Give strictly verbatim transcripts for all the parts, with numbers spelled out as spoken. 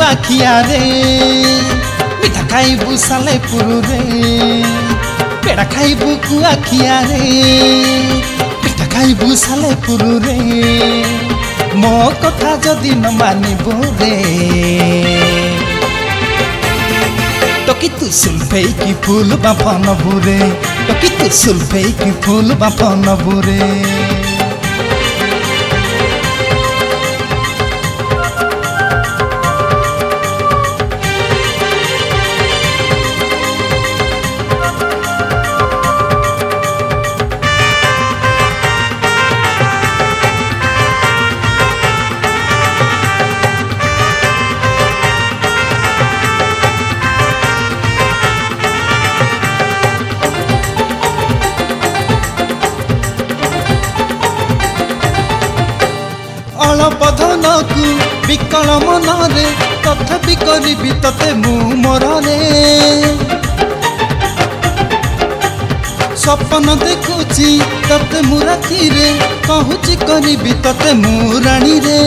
कुआखिया रे मिठा खाइबू सालेपुर रे पेड़ा खाइबू कुआखिया रे मिठा खाइबू सालेपुर रे मो कथा जदि न मानिबू रे तो कि तू सुल्फे की फूल बाफन बुरे तो कि तू सुल्फे की फूल बाफन बुरे अलपधन को विकल मनरे तथापि करी तते मु मररे सपन देखुची तते मु राति रे कहूची करी तते मु रानी रे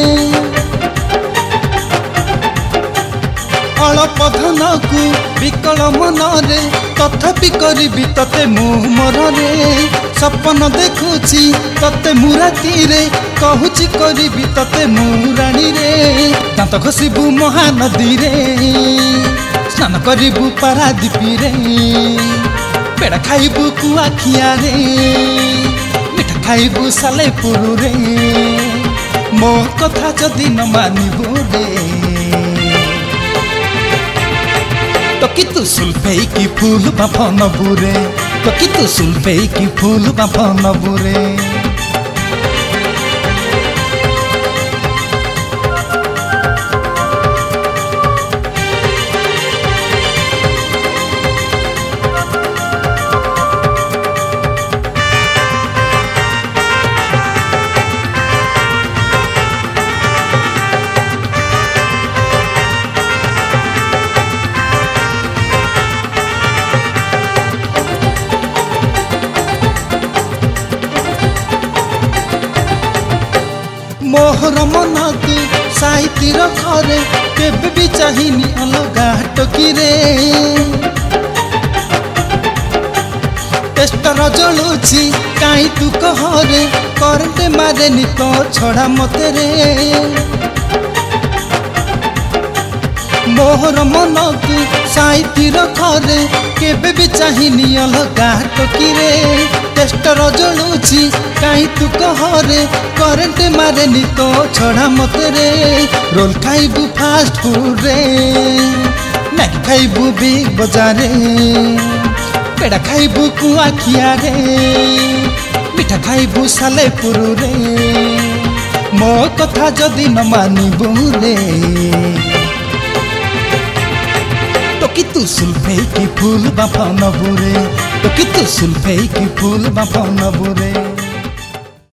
अलपधन को विकल मनरे तथापि करी तते मु मररे सपन देखुची तते मु राति रे कहूची करी तते मु रानी रे दांत घसीबू महानदी रे स्नान करू पारादीपी रे पेड़ा खाइबू कुआखिया रे मिठा खाइबू सालेपुर रे मो कथा जदि न मानिबू रे तो कि तू सुल्फे की फूल बाफन बुरे तो कि तू सुल्फे की फूल बाफन बुरे मोहर मन तू साहित्य रखरे केबे भी चाहिनी अलगा टकी रे टेस्टर जलुची काई तू कहरे करंट मारे नी तो छड़ा मते रे मोहर मन तू साहित्य रखरे केबे भी चाहिनी अलगा टकी रे टेस्टर जलुची काई तू कहरे करंट मारे नी तो छड़ा मते रे रोल खाइबू फास्ट फूड रे मैगी खाइबू बिग बाजार रे पेड़ा खाइबू कुआखिया रे मिठा खाइबू सालेपुर रे मो कथा जदि न मानिबू रे तो कि तू सुल्फे की फूल बाफन बुरे तो कि तू सुल्फे की फूल बाफन बुरे।